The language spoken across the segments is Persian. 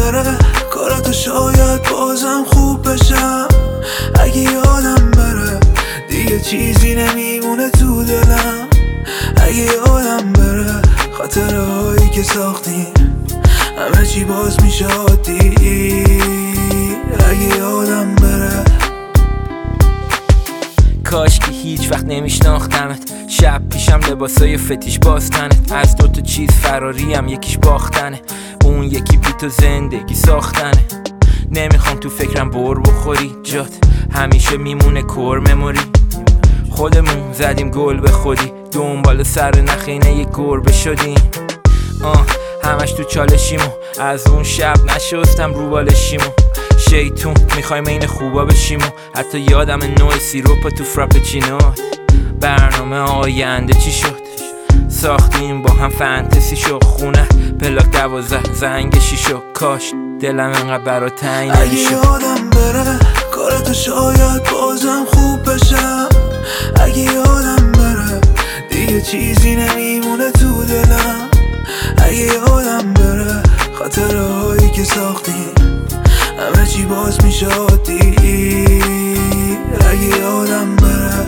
بره کاراتو شاید بازم خوب بشم. اگه یادم بره دیگه چیزی نمیمونه تو دلم. اگه یادم بره خاطره هایی که ساختیم همه چی باز میشه عادی. اگه یادم بره کاش که هیچ وقت نمیشناختمت. شب پیشم لباسای فتیش باستنت. از دوتا چیز فراریم، یکیش باختنه، اون یکی بی تو زندگی ساختنه. نمیخوام تو فکرم بر بخوری، جات همیشه میمونه کور مموری. خودمون زدیم گل به خودی، دنبال سر نخینه یک گربه شدیم. همش تو چالشیمو، از اون شب نشستم رو بالشیمو. شیطون میخوایم این خوبا بشیم و حتی یادم نوع سیروپا تو فراپچینو. برنامه آینده چی شد؟ ساختیم با هم فانتزی شو، خونه پلاک 12 زنگ شیشو. کاش دلم انقدر برا تنگ نمیشه. اگه یادم بره کاراتو شاید بازم خوب بشم. اگه یادم بره دیگه چیزی نمیمونه تو دلم. اگه یادم بره خاطره هایی که ساختیم همه چی باز میشه عادی. اگه یادم بره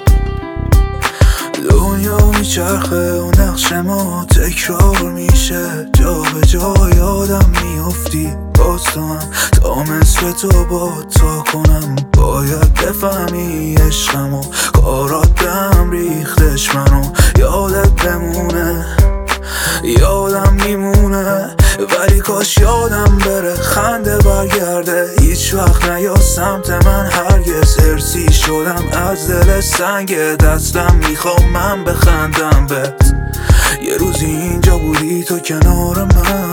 دنیا میچرخه و نقش ما تکرار میشه، جا به جا یادم میافتی باز تو هم تا مثل تو با تا کنم. باید بفهمی عشقمو کارات بهم ریختش منو. یادت بمونه یادم میمونه ولی کاش یادم بره خنده برگرده هیچ وقت نیا سمت من هرگز. ارسی شدم از دل سنگ دستم، میخوام من بخندم بهت. یه روزی اینجا بودی تو کنار من،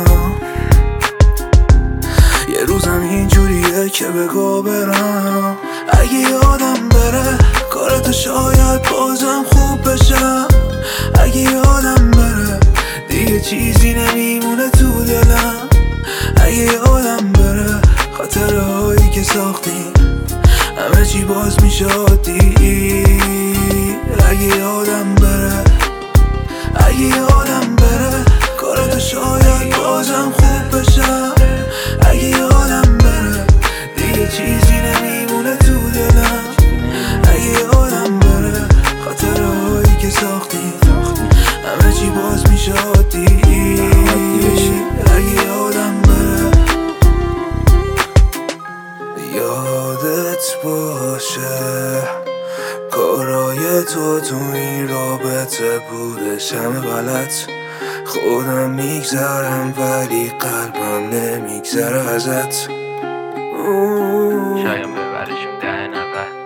یه روزم اینجوریه که بگو برم. اگه یادم بره کاراتو شاید بازم خوب بشم. اگه یادم بره دیگه چیزی نمیمونه تو دلم. اگه یادم بره خاطره هایی که ساختیم همه چی باز میشه عادی. اگه یادم بره اگه یادم بره کاراتو شاید بازم خوب بشم. اگه یادم بره دیگه چیزی نمیمونه تو دلم. اگه یادم بره خاطره هایی که ساختیم همه چی باز میشه عادی. اگه یادم بره یادت باشه کارای تو این رابطه بودش همه غلط. خودم میگذرم ولی قلبم نمیگذره ازت. شاید ببرشون 10 90